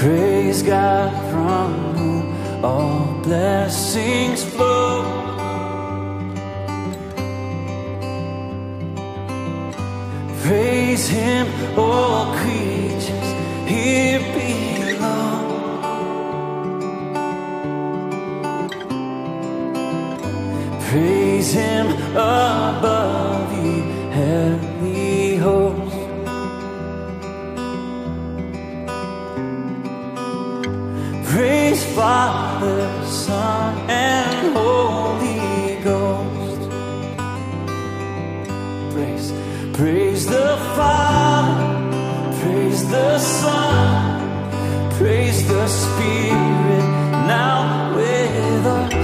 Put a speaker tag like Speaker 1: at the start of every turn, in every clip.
Speaker 1: Praise God from whom all blessings flow. Praise Him, all creatures here below. Praise Him above ye heavenly hosts. Praise Father, Son, and Holy Ghost. Praise the Father, praise the Son, praise the Spirit, now with us.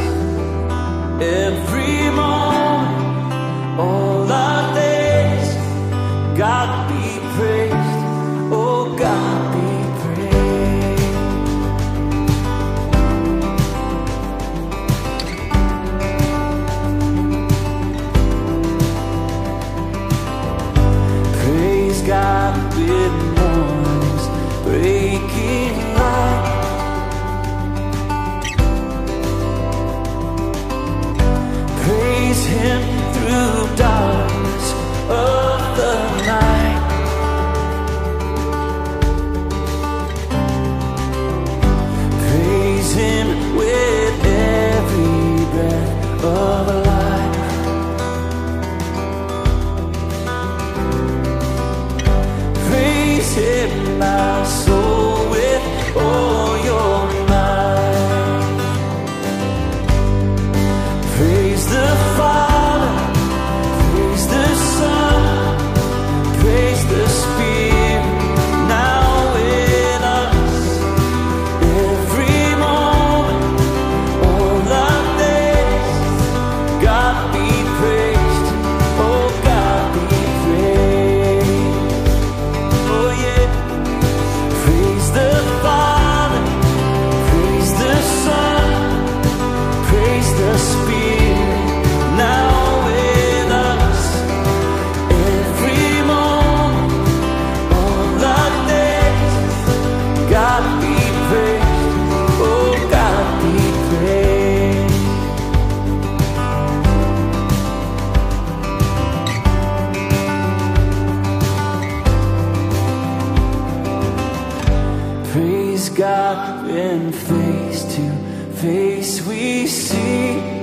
Speaker 1: Every moment, all our days, God be praised, oh God be praised. Praise God with mornings breaking light. Praise Him through darkness of the night. Praise Him with every breath of life. Praise Him, my soul, with all your might. Praise the Father, praise the Son, praise the Spirit, now with us. Every moment, all our days, God be praised, oh God be praised. Oh yeah. Praise the Father, praise the Son, praise the Spirit, now with us. Every moment, all our days, God be praised, oh God be praised. Praise God when face to face we see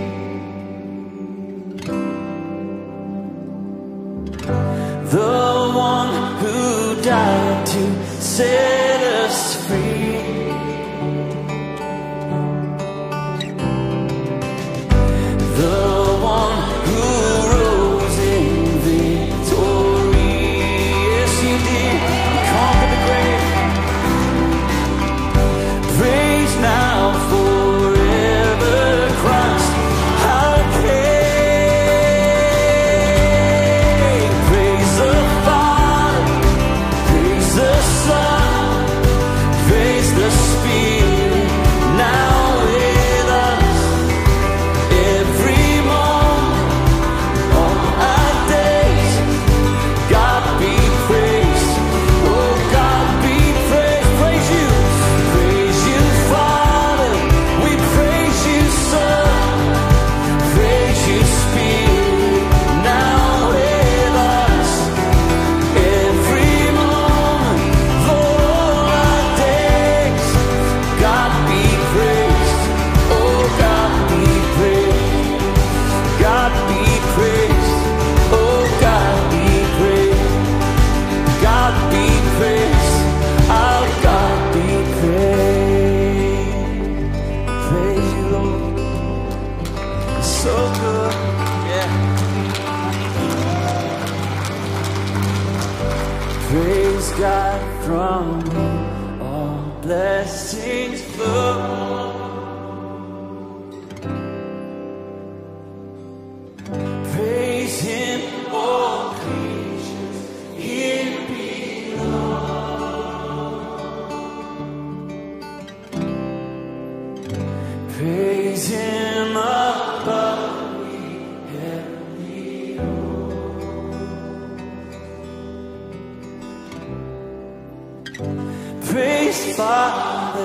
Speaker 1: the one who died to set us free. The one who rose in victory. Yes, He did. He conquered the grave. Praise now forever Christ our King. Praise the Father, praise the Son, praise the Spirit, now with us. Every moment, all our days, God be praised, oh God be praised. Praise you, Father, we praise you, Son, praise you, Spirit, now with us. Every moment, Lord, all our days, God be praised, oh God be praised, God be praised, oh God be praised, God be praised, our God be praised. Praise you, Lord, so good, yeah. Praise God from whom all blessings flow. Praise Him, all creatures here below. Praise Him above the heavenly hosts. Praise Father,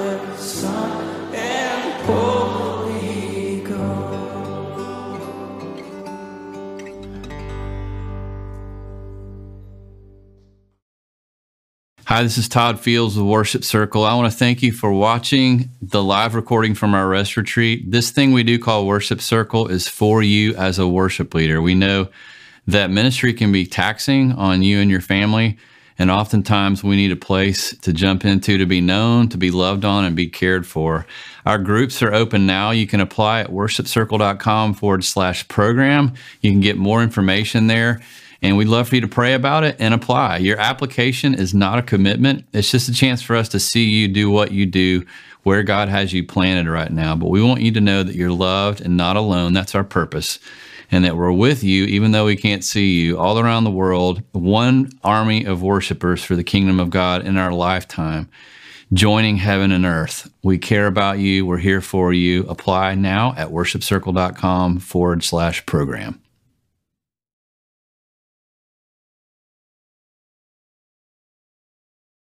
Speaker 2: Hi, this is Todd Fields with Worship Circle. I want to thank you for watching the live recording from our rest retreat. This thing we do call Worship Circle is for you as a worship leader. We know that ministry can be taxing on you and your family, and oftentimes we need a place to jump into, to be known, to be loved on, and be cared for. Our groups are open now. You can apply at worshipcircle.com/program. You can get more information there. And we'd love for you to pray about it and apply. Your application is not a commitment. It's just a chance for us to see you do what you do, where God has you planted right now. But we want you to know that you're loved and not alone. That's our purpose. And that we're with you, even though we can't see you, all around the world, one army of worshipers for the kingdom of God in our lifetime, joining heaven and earth. We care about you. We're here for you. Apply now at worshipcircle.com/program.